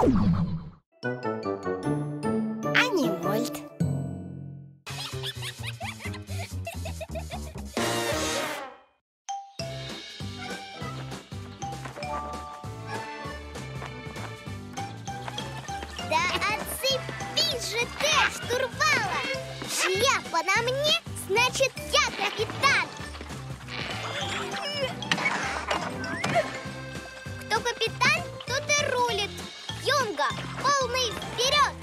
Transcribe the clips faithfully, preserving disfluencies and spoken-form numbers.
Анимольт. Да отцепись же ты от штурвала! Шляпа на мне, значит, я капитан! Кто капитан, тот и рулит! Юнга, полный вперед!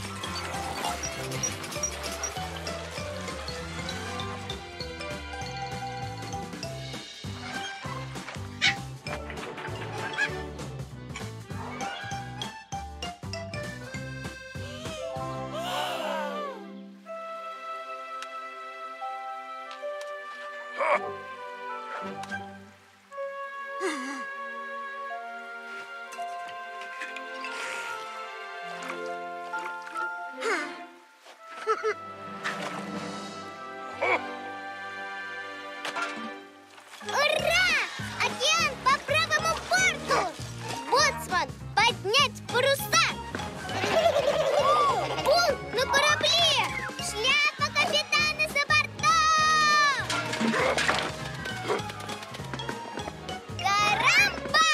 Ура! Океан по правому борту! Боцман, поднять паруса! Бунт на корабле! Шляпа капитана за бортом! Карамба!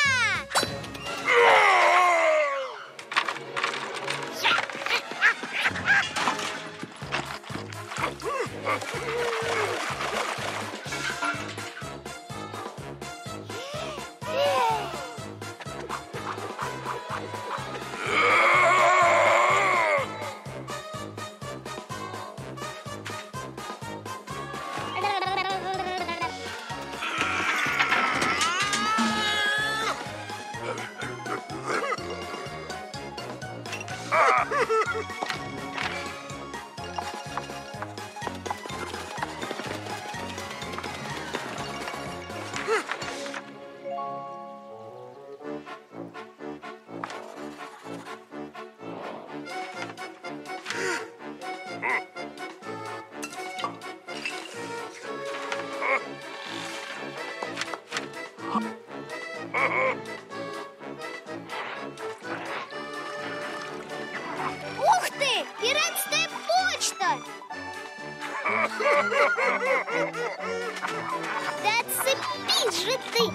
Ух ты! Пиратская почта! Да отцепись же ты!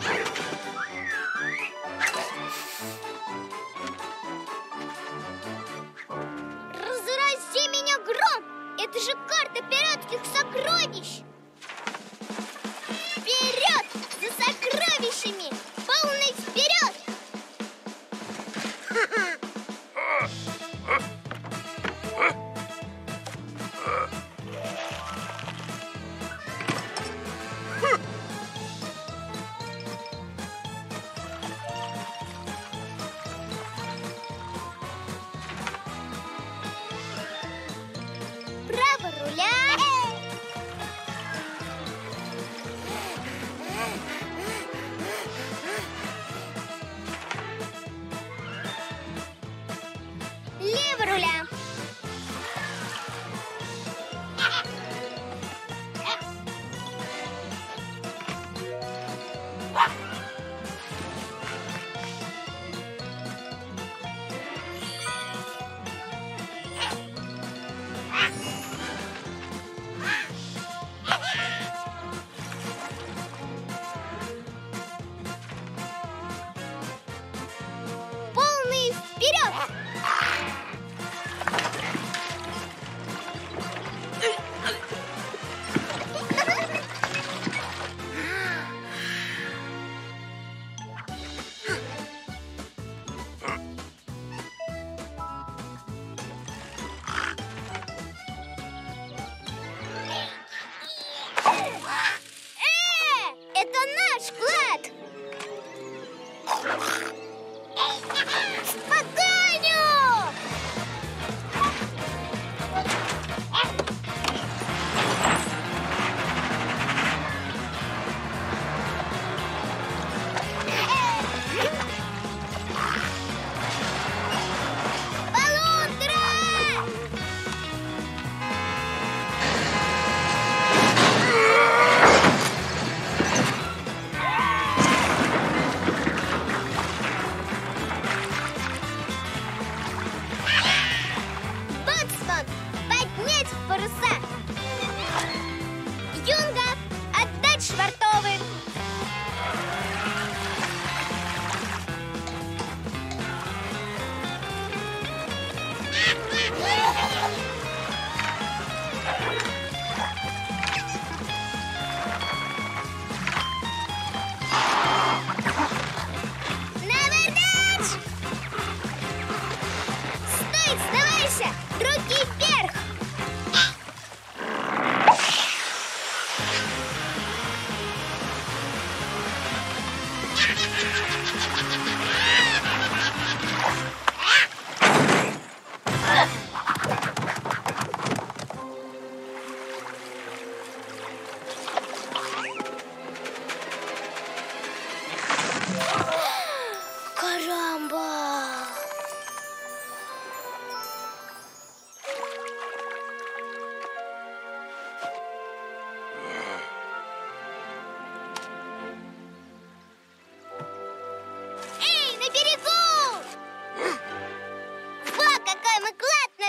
Разрази меня гром! Это же карта пиратских сокровищ! Вперед! За сокровищами! Полный вперед! Право руля! Лево руля! Полный вперед! Э, это наш клад! В погоню! Полундра!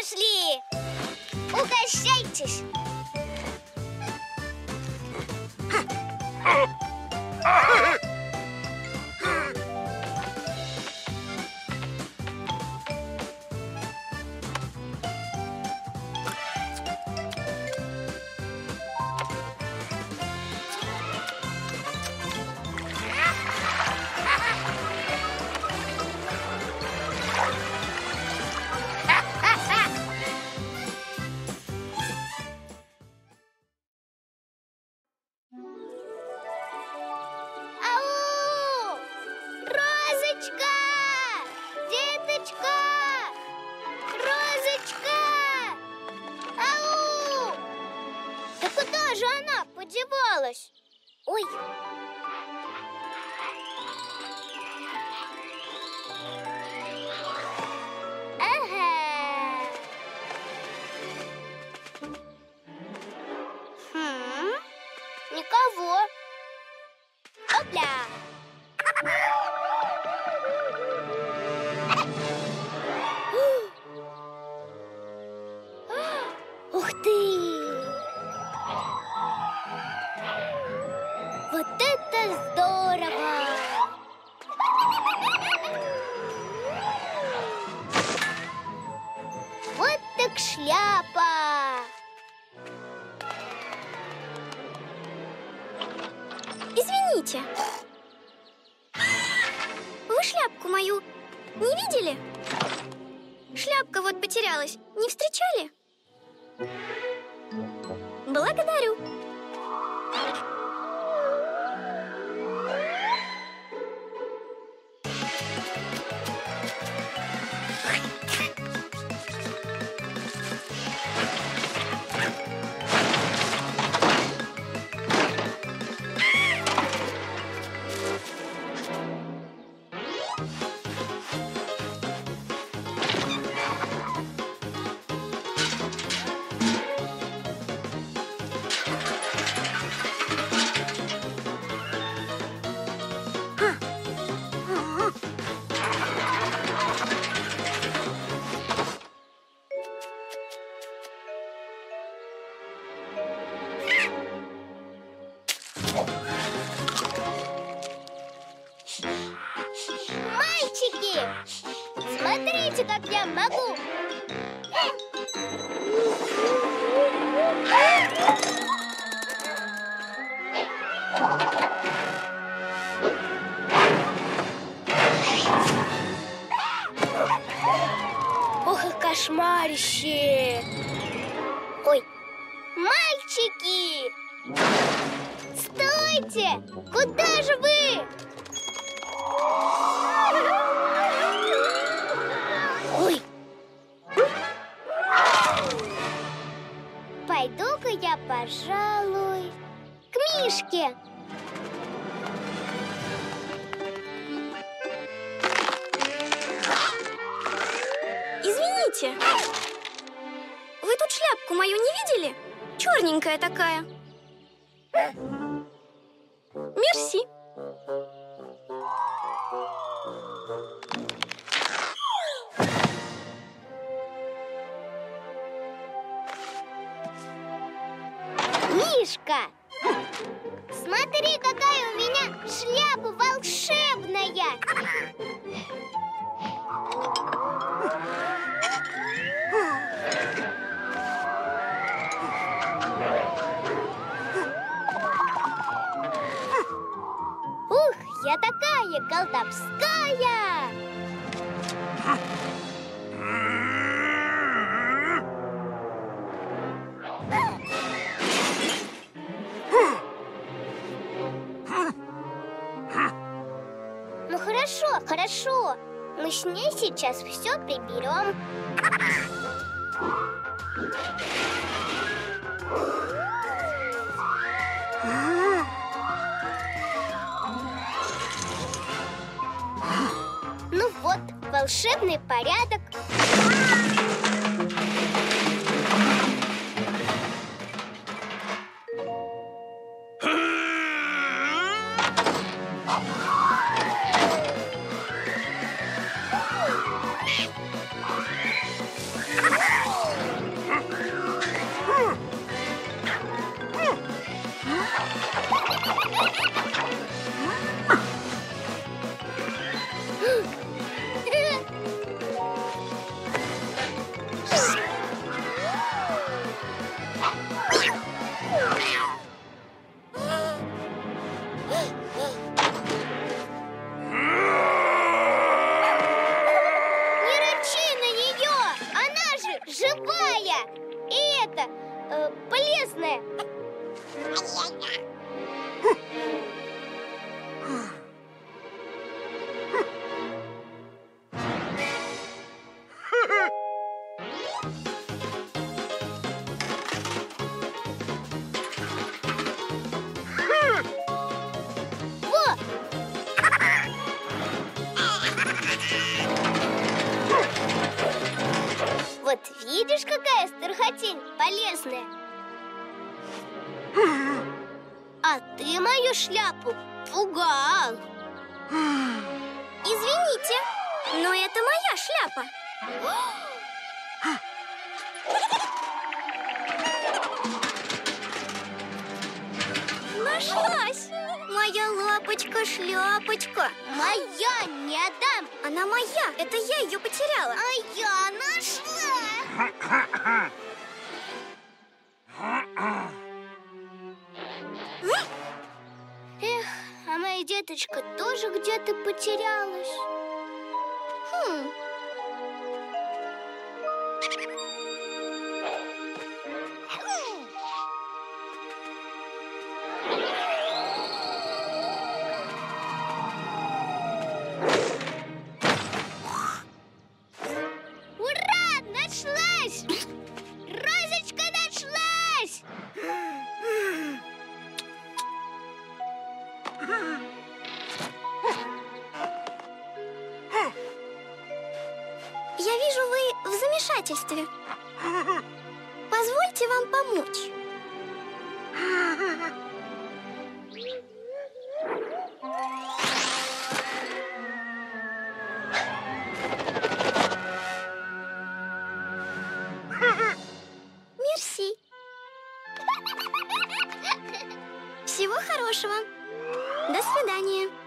Пошли! Угощайтесь! Ау! Розочка! Деточка! Розочка! Ау! Да куда же она подевалась? Ой! Ага! Хм, никого. Опля! Ух ты! Вот это здорово! Вот так шляпа! Извините. Вы шляпку мою не видели? Шляпка вот потерялась. Не встречали? Благодарю. Мальчики, смотрите, как я могу! Ох и кошмарище! Ой, мальчики! Стойте! Куда же вы? Ой! Пойду-ка я, пожалуй, к Мишке. Извините. Вы тут шляпку мою не видели? Черненькая такая. Мерси. Мишка, смотри, какая у меня шляпа волшебная! Ух, я такая колдовская! Ну хорошо, хорошо. Мы с ней сейчас все приберем. Ну вот, волшебный порядок. Не рычи на нее! Она же живая! И это, э, полезная! Во! Вот видишь, какая стархотень полезная. А ты мою шляпу пугал. Извините, но это моя шляпа. Нашлась! Моя лапочка-шляпочка. Моя не отдам. Она моя, это я ее потеряла. А я нашла. Эх, а моя деточка тоже где-то потерялась. Хм. Ура! Нашлась! Розочка нашлась! Я вижу, вы в замешательстве. Позвольте вам помочь. Мерси. Всего хорошего. До свидания.